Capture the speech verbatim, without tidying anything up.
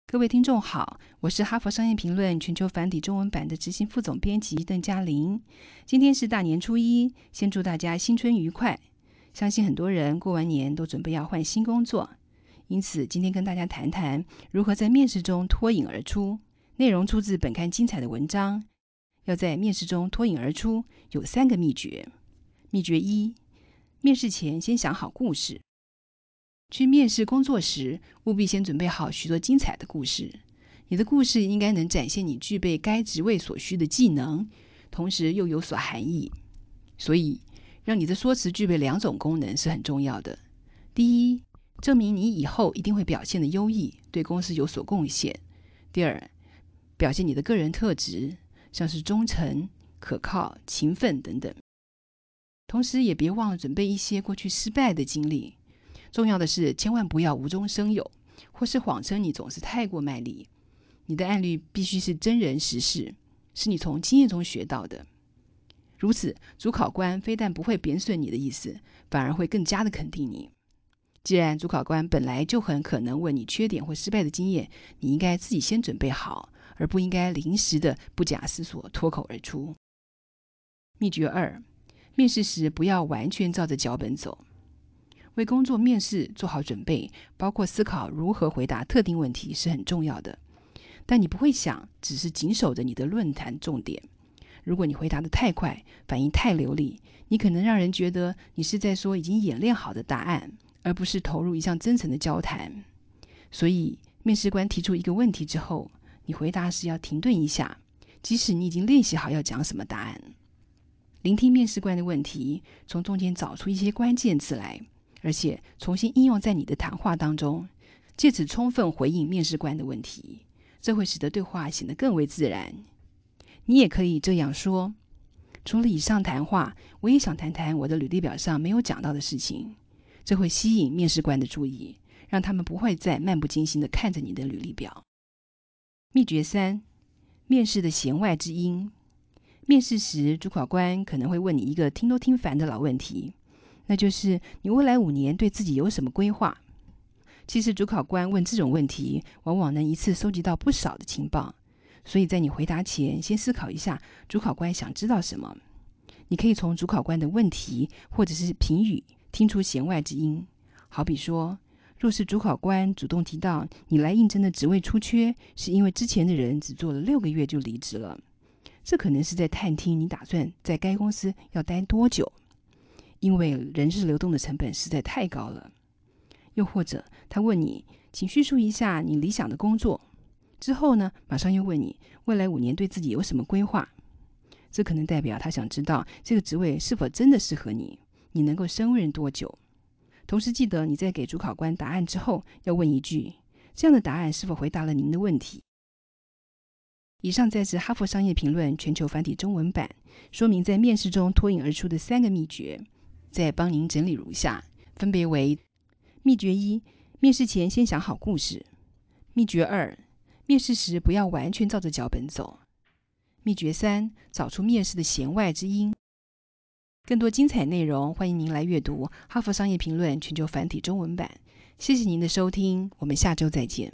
各位听众好，我是哈佛商业评论全球繁体中文版的执行副总编辑邓嘉玲。今天是大年初一，先祝大家新春愉快。相信很多人过完年都准备要换新工作，因此今天跟大家谈谈如何在面试中脱颖而出。内容出自本刊精彩的文章，要在面试中脱颖而出有三个秘诀。秘诀一，面试前先想好故事。去面试工作时，务必先准备好许多精彩的故事。你的故事应该能展现你具备该职位所需的技能，同时又有所含义。所以，让你的说辞具备两种功能是很重要的。第一，证明你以后一定会表现的优异，对公司有所贡献。第二，表现你的个人特质，像是忠诚、可靠、勤奋等等。同时也别忘了准备一些过去失败的经历。重要的是，千万不要无中生有，或是谎称你总是太过卖力。你的案例必须是真人实事，是你从经验中学到的。如此，主考官非但不会贬损你的意思，反而会更加的肯定你。既然主考官本来就很可能问你缺点或失败的经验，你应该自己先准备好，而不应该临时的不假思索脱口而出。秘诀二，面试时不要完全照着脚本走。为工作面试做好准备，包括思考如何回答特定问题是很重要的。但你不会想只是紧守着你的论坛重点。如果你回答得太快，反应太流利，你可能让人觉得你是在说已经演练好的答案，而不是投入一项真诚的交谈。所以，面试官提出一个问题之后，你回答时要停顿一下，即使你已经练习好要讲什么答案。聆听面试官的问题，从中间找出一些关键字来，而且重新应用在你的谈话当中，借此充分回应面试官的问题，这会使得对话显得更为自然。你也可以这样说：除了以上谈话，我也想谈谈我的履历表上没有讲到的事情。这会吸引面试官的注意，让他们不会再漫不经心地看着你的履历表。秘诀三，面试的弦外之音。面试时，主考官可能会问你一个听都听烦的老问题，那就是你未来五年对自己有什么规划？其实主考官问这种问题，往往能一次收集到不少的情报，所以在你回答前，先思考一下主考官想知道什么。你可以从主考官的问题或者是评语听出弦外之音。好比说，若是主考官主动提到你来应征的职位出缺，是因为之前的人只做了六个月就离职了，这可能是在探听你打算在该公司要待多久，因为人事流动的成本实在太高了。又或者他问你，请叙述一下你理想的工作，之后呢，马上又问你未来五年对自己有什么规划，这可能代表他想知道这个职位是否真的适合你，你能够胜任多久。同时记得你在给主考官答案之后，要问一句，这样的答案是否回答了您的问题。以上再是哈佛商业评论全球繁体中文版，说明在面试中脱颖而出的三个秘诀，再帮您整理如下，分别为：秘诀一，面试前先想好故事；秘诀二，面试时不要完全照着脚本走；秘诀三，找出面试的弦外之音。更多精彩内容，欢迎您来阅读哈佛商业评论全球繁体中文版。谢谢您的收听，我们下周再见。